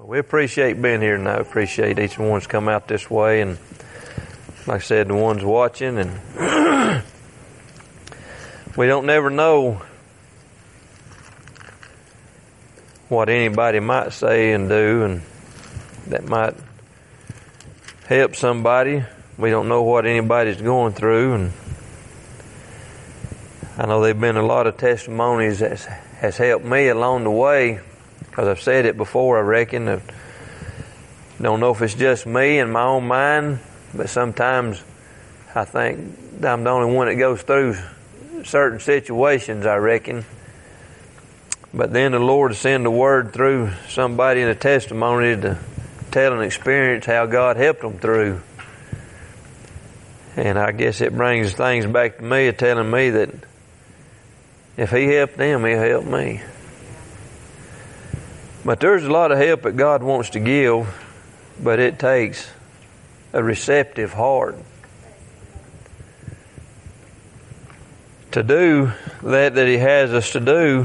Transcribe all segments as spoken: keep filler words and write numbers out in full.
We appreciate being here tonight. Appreciate each one's come out this way, and like I said, the ones watching. And we don't never know what anybody might say and do, and that might help somebody. We don't know what anybody's going through, and I know there've been a lot of testimonies that has helped me along the way. Because I've said it before, I reckon. I don't know if it's just me and my own mind, but sometimes I think I'm the only one that goes through certain situations, I reckon. But then the Lord will send a word through somebody in a testimony to tell an experience how God helped them through. And I guess it brings things back to me, telling me that if He helped them, He'll help me. But there's a lot of help that God wants to give, but it takes a receptive heart to do that that He has us to do.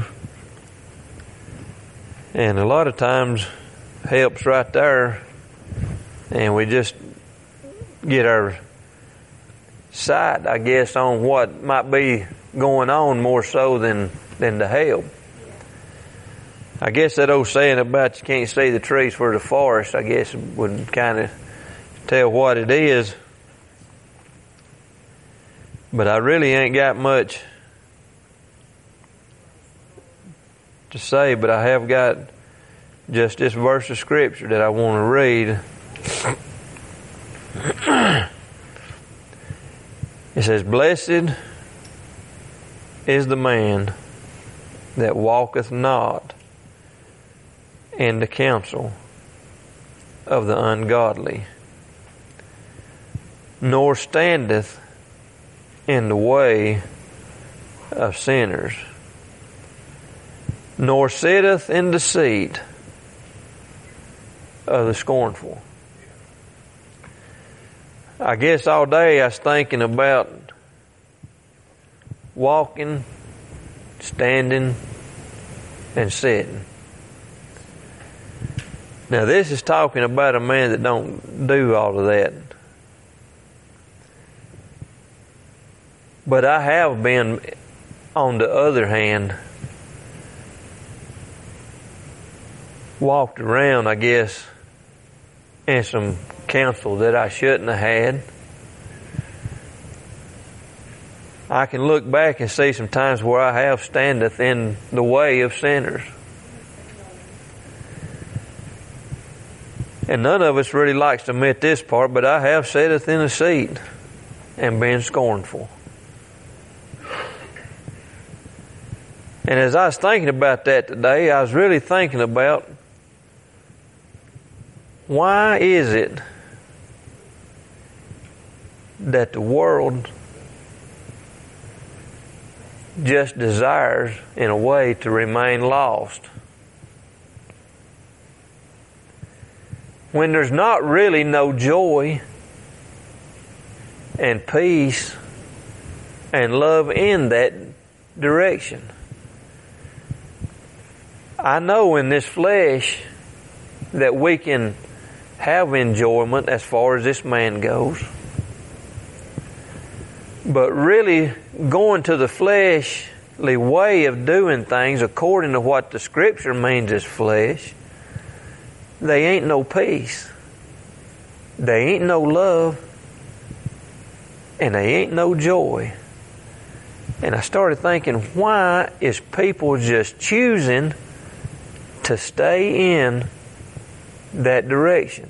And a lot of times help's right there, and we just get our sight, I guess, on what might be going on more so than, than the help. I guess that old saying about you can't see the trees for the forest, I guess would kind of tell what it is. But I really ain't got much to say, but I have got just this verse of Scripture that I want to read. It says, "Blessed is the man that walketh not in the counsel of the ungodly, nor standeth in the way of sinners, nor sitteth in the seat of the scornful." I guess all day I was thinking about walking, standing, and sitting. Now this is talking about a man that don't do all of that. But I have been, on the other hand, walked around, I guess, in some counsel that I shouldn't have had. I can look back and see some times where I have standeth in the way of sinners. And none of us really likes to admit this part, but I have sitteth in a seat and been scornful. And as I was thinking about that today, I was really thinking about, why is it that the world just desires, in a way, to remain lost? When there's not really no joy and peace and love in that direction. I know in this flesh that we can have enjoyment as far as this man goes. But really going to the fleshly way of doing things according to what the Scripture means as flesh, they ain't no peace. They ain't no love. And they ain't no joy. And I started thinking, why is people just choosing to stay in that direction?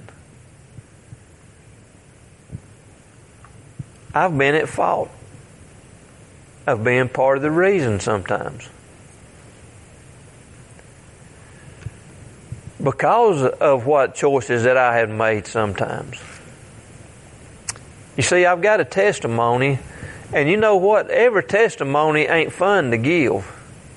I've been at fault of being part of the reason sometimes. Because of what choices that I have made sometimes. You see, I've got a testimony, and you know what? Every testimony ain't fun to give.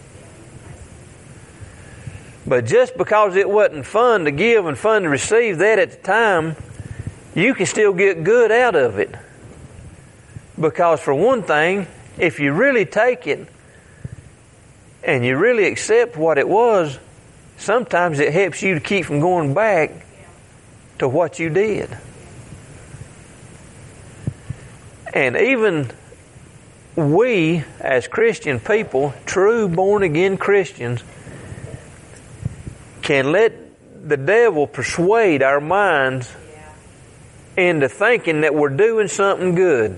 But just because it wasn't fun to give and fun to receive that at the time, you can still get good out of it. Because for one thing, if you really take it and you really accept what it was, sometimes it helps you to keep from going back to what you did. And even we, as Christian people, true born-again Christians, can let the devil persuade our minds into thinking that we're doing something good.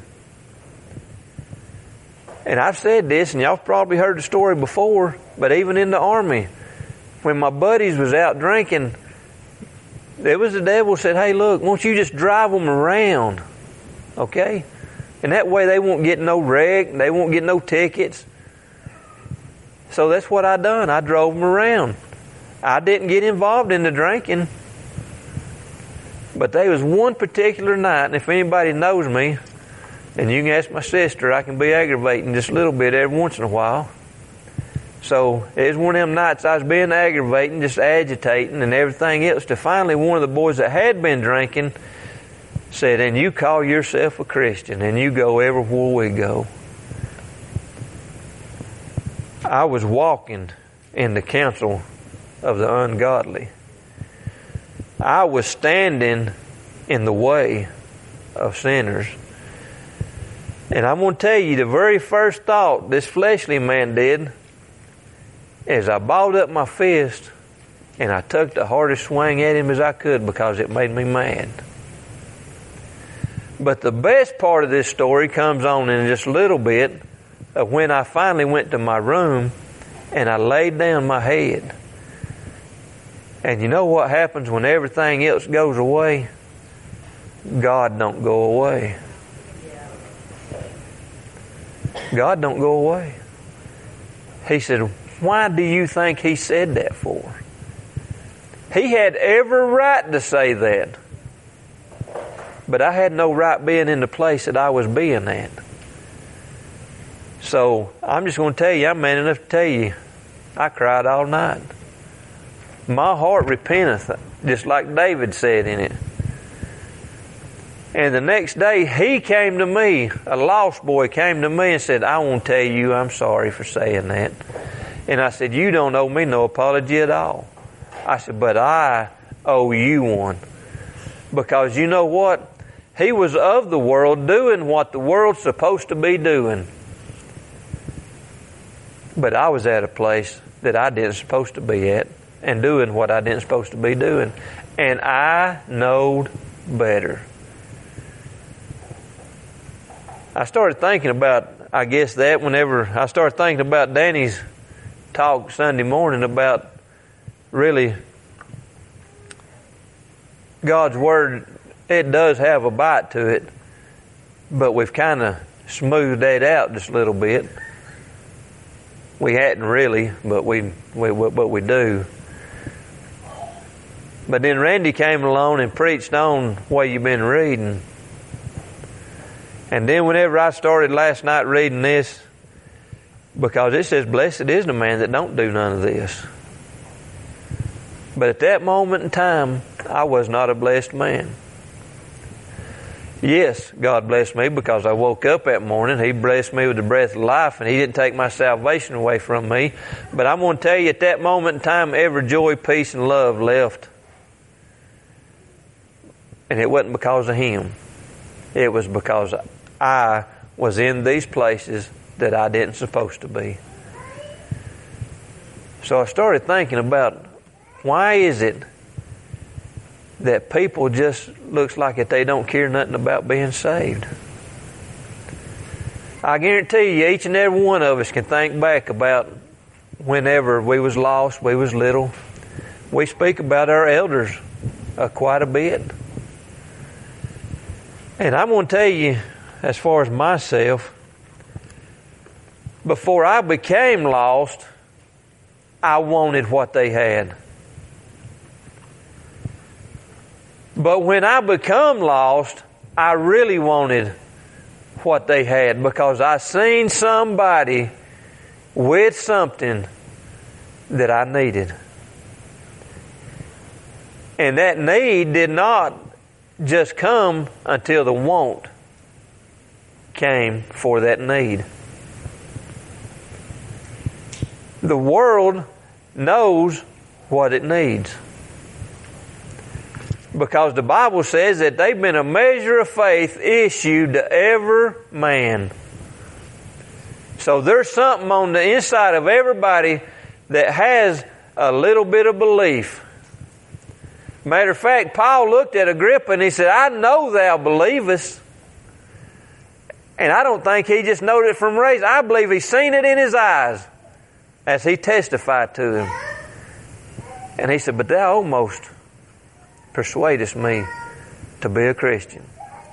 And I've said this, and y'all probably heard the story before, but even in the Army, when my buddies was out drinking, there was the devil said, hey, look, won't you just drive them around, okay? And that way they won't get no wreck, they won't get no tickets. So that's what I done. I drove them around. I didn't get involved in the drinking. But there was one particular night, and if anybody knows me, and you can ask my sister, I can be aggravating just a little bit every once in a while. So it was one of them nights I was being aggravating, just agitating and everything else, to finally one of the boys that had been drinking said, and you call yourself a Christian, and you go everywhere we go. I was walking in the counsel of the ungodly. I was standing in the way of sinners. And I'm going to tell you, the very first thought this fleshly man did is I balled up my fist and I took the hardest swing at him as I could because it made me mad. But the best part of this story comes on in just a little bit of when I finally went to my room and I laid down my head. And you know what happens when everything else goes away? God don't go away. God don't go away. He said, why do you think He said that for? He had every right to say that. But I had no right being in the place that I was being at. So I'm just going to tell you, I'm man enough to tell you, I cried all night. My heart repenteth, just like David said in it. And the next day, he came to me, a lost boy came to me and said, I want to tell you I'm sorry for saying that. And I said, you don't owe me no apology at all. I said, but I owe you one. Because you know what? He was of the world, doing what the world's supposed to be doing. But I was at a place that I didn't supposed to be at and doing what I didn't supposed to be doing. And I knowed better. I started thinking about, I guess that whenever I started thinking about Danny's talk Sunday morning about really God's Word, it does have a bite to it, but we've kind of smoothed that out just a little bit. We hadn't really, but we, we but we do. But then Randy came along and preached on what you've been reading. And then whenever I started last night reading this, because it says, blessed is the man that don't do none of this. But at that moment in time, I was not a blessed man. Yes, God blessed me because I woke up that morning. He blessed me with the breath of life, and He didn't take my salvation away from me. But I'm going to tell you, at that moment in time, every joy, peace, and love left. And it wasn't because of Him. It was because I was in these places that I didn't supposed to be. So I started thinking about, why is it that people just looks like that they don't care nothing about being saved? I guarantee you, each and every one of us can think back about whenever we was lost, we was little. We speak about our elders uh, quite a bit. And I'm going to tell you, as far as myself, before I became lost, I wanted what they had. But when I become lost, I really wanted what they had because I seen somebody with something that I needed. And that need did not just come until the want came for that need. The world knows what it needs. Because the Bible says that they've been a measure of faith issued to every man. So there's something on the inside of everybody that has a little bit of belief. Matter of fact, Paul looked at Agrippa and he said, I know thou believest. And I don't think he just knowed it from race. I believe he's seen it in his eyes as he testified to him. And he said, but thou almost persuadest me to be a Christian.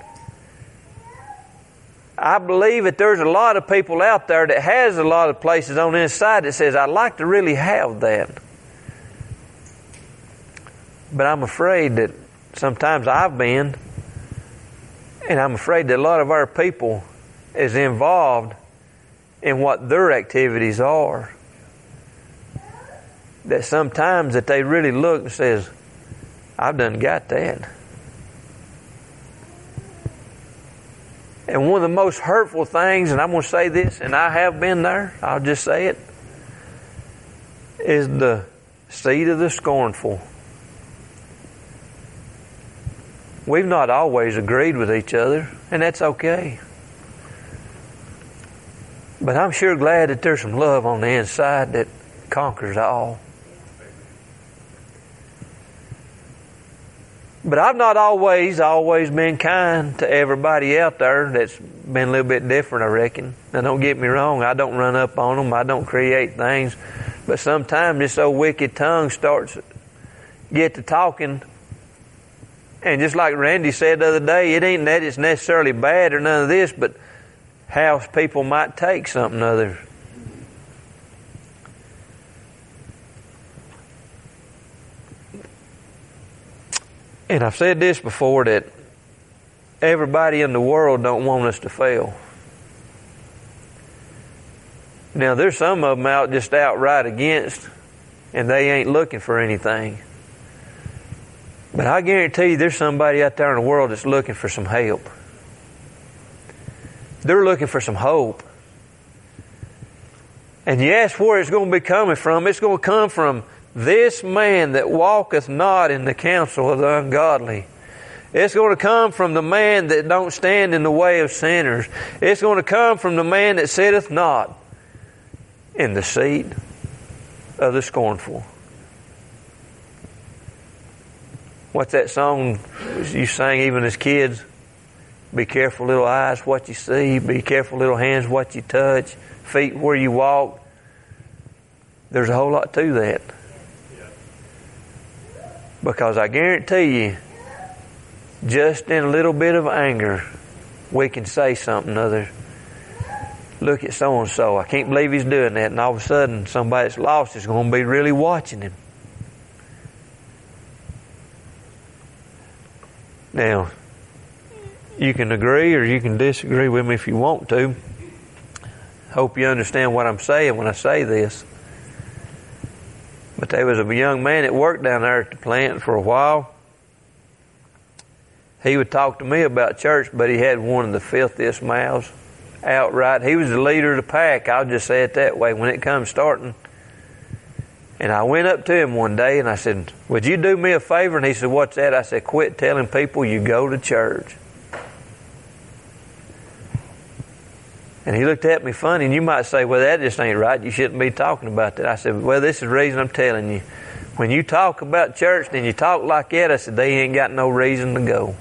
I believe that there's a lot of people out there that has a lot of places on the inside that says, I'd like to really have that. But I'm afraid that sometimes I've been, and I'm afraid that a lot of our people is involved in what their activities are. That sometimes that they really look and says, I've done got that. And one of the most hurtful things, and I'm going to say this, and I have been there, I'll just say it, is the seed of the scornful. We've not always agreed with each other, and that's okay. But I'm sure glad that there's some love on the inside that conquers all. But I've not always, always been kind to everybody out there that's been a little bit different, I reckon. Now don't get me wrong, I don't run up on them, I don't create things. But sometimes this old wicked tongue starts to get to talking. And just like Randy said the other day, it ain't that it's necessarily bad or none of this, but how people might take something other. And I've said this before, that everybody in the world don't want us to fail. Now there's some of them out just outright against, and they ain't looking for anything. But I guarantee you there's somebody out there in the world that's looking for some help. They're looking for some hope. And you ask where it's going to be coming from. It's going to come from this man that walketh not in the counsel of the ungodly. It's going to come from the man that don't stand in the way of sinners. It's going to come from the man that sitteth not in the seat of the scornful. What's that song you sang even as kids? Be careful, little eyes, what you see. Be careful, little hands, what you touch. Feet, where you walk. There's a whole lot to that. Because I guarantee you, just in a little bit of anger, we can say something other. Look at so-and-so. I can't believe he's doing that. And all of a sudden, somebody that's lost is going to be really watching him. Now, you can agree or you can disagree with me if you want to. Hope you understand what I'm saying when I say this. But there was a young man that worked down there at the plant for a while. He would talk to me about church, but he had one of the filthiest mouths outright. He was the leader of the pack. I'll just say it that way when it comes starting. And I went up to him one day and I said, would you do me a favor? And he said, what's that? I said, quit telling people you go to church. And he looked at me funny, and you might say, well, that just ain't right. You shouldn't be talking about that. I said, well, this is the reason I'm telling you. When you talk about church and you talk like that, I said, they ain't got no reason to go.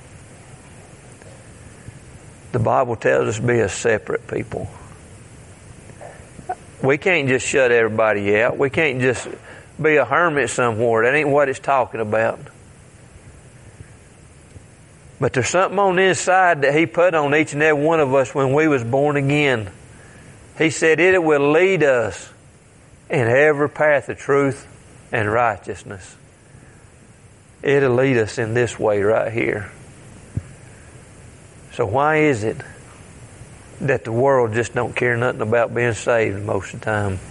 The Bible tells us to be a separate people. We can't just shut everybody out. We can't just be a hermit somewhere. That ain't what it's talking about. But there's something on the inside that He put on each and every one of us when we was born again. He said it will lead us in every path of truth and righteousness. It'll lead us in this way right here. So why is it that the world just don't care nothing about being saved most of the time?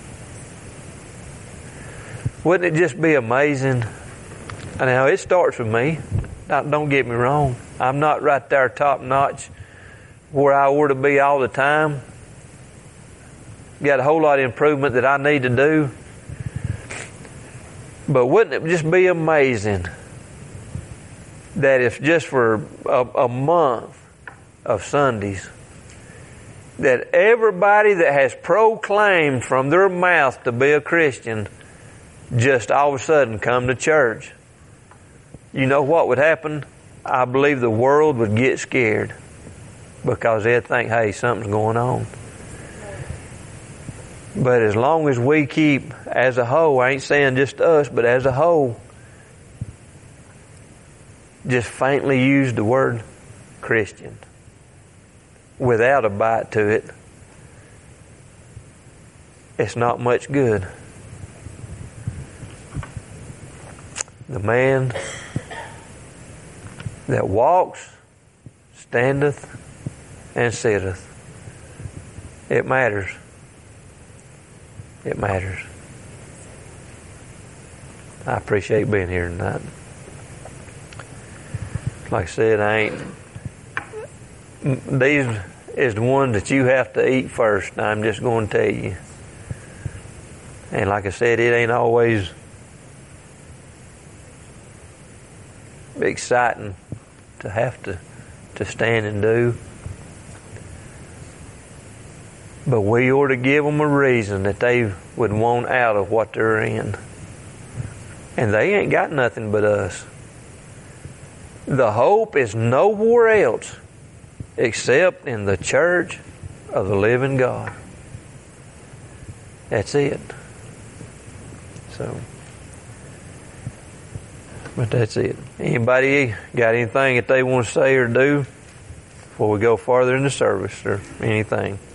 Wouldn't it just be amazing? Now, it starts with me. Don't get me wrong. I'm not right there top notch where I ought to be all the time. Got a whole lot of improvement that I need to do. But wouldn't it just be amazing that if just for a, a month of Sundays, that everybody that has proclaimed from their mouth to be a Christian just all of a sudden come to church? You know what would happen? I believe the world would get scared because they'd think, hey, something's going on. But as long as we keep, as a whole, I ain't saying just us, but as a whole, just faintly use the word Christian without a bite to it, it's not much good. The man that walks, standeth, and sitteth. It matters. It matters. I appreciate being here tonight. Like I said, I ain't. These is the ones that you have to eat first. I'm just going to tell you. And like I said, it ain't always exciting to have to, to stand and do. But we ought to give them a reason that they would want out of what they're in. And they ain't got nothing but us. The hope is nowhere else except in the church of the living God. That's it. So, but that's it. Anybody got anything that they want to say or do before we go farther in the service or anything?